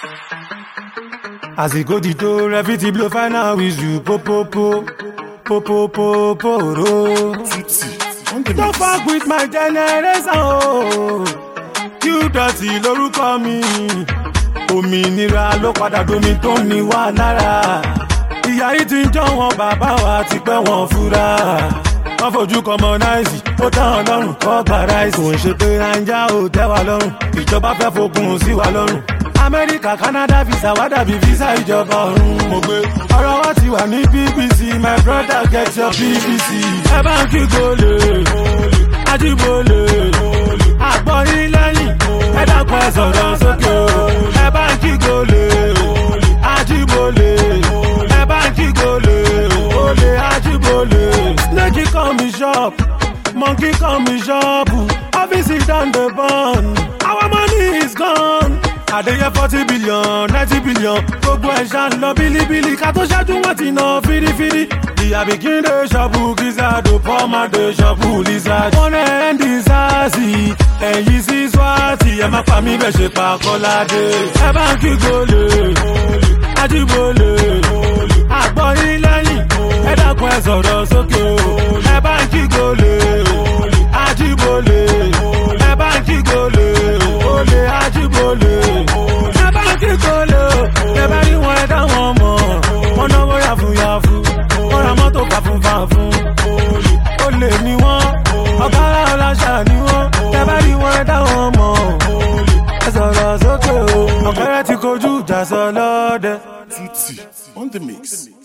As it go the door, everything blow final with you. Po po po, po po po po ro. Don't fuck with my generation. Oh, you dirty lórúkọ mi. Òmìnira ló padà domi tó ní wà lára. Ìyá yìí ti ń jọ wọn bàbá wa ti pẹ́ wọn fura. Wọ́n fojú commonize, ó tán lọ́rùn kọ́ gba rice. Kò ń ṣe pé Naija ò tẹ́ wa lọ́rùn, ìjọba fẹ́ fokùn sí wa lọ́rùn. Amẹ́ríkà, Canada visa wá dàbí visa ìjọba ọ̀run. Mo gbé ọ̀rọ̀ wa ti wà ní BBC, my brother get your BBC. Ẹ bá ń kí gòlè, Ajíbólè, àgbọ̀yìn lẹ́yìn, ẹ dákun ẹ sọ̀rọ̀ sókè o. Ẹ bá ń kí gòlè, Ajíbólè, ẹ bá ń kí gòlè, olè Ajíbólè. Snake come me shop, monkey come me shop, office down the burn, our money is gone. Àdéyẹ 40 billion, 90 billion, gbogbo ẹ̀ṣá ń lọ bílíbílí, ká tó ṣáájú wọ́n ti ná fírífírí. Ìyá Bìkín dé ṣọ́ọ̀bù Gízàdò, Pọ́mà dé ṣọ́ọ̀bù Lizard. Wọ́n rẹ̀ ń di sáàsì, ẹ̀yìn sí Swati, ẹ má pa mí bẹ́ẹ̀ ṣe pa Kọ́ládé. Ẹ bá ń kí gòlè, Ajíbólè, àgbọ̀yìn lẹ́yìn, ẹ dákun ẹ sọ̀rọ̀ sókè o. Ẹ bá ń kí gòlè, Ajíbólè, ẹ bá ń kí gòlè, olè Ajíbólè. Ẹ bá ń kí gòlè o, ẹ bá rí wọn ẹ dá wọn mọ̀. Wọ́n náwó yàfùyàfù, wọ́n ra mọ́tò fàfúnfàfún. Olè ni wọ́n, ọ̀gára ọláṣà ni wọ́n. Ẹ bá rí wọn ẹ dá wọn mọ̀. Ẹ sọ̀rọ̀ sókè o, ọ̀kẹ́rẹ́ ti kojú ìjà sọ lọ́dẹ. Tutti on the mix.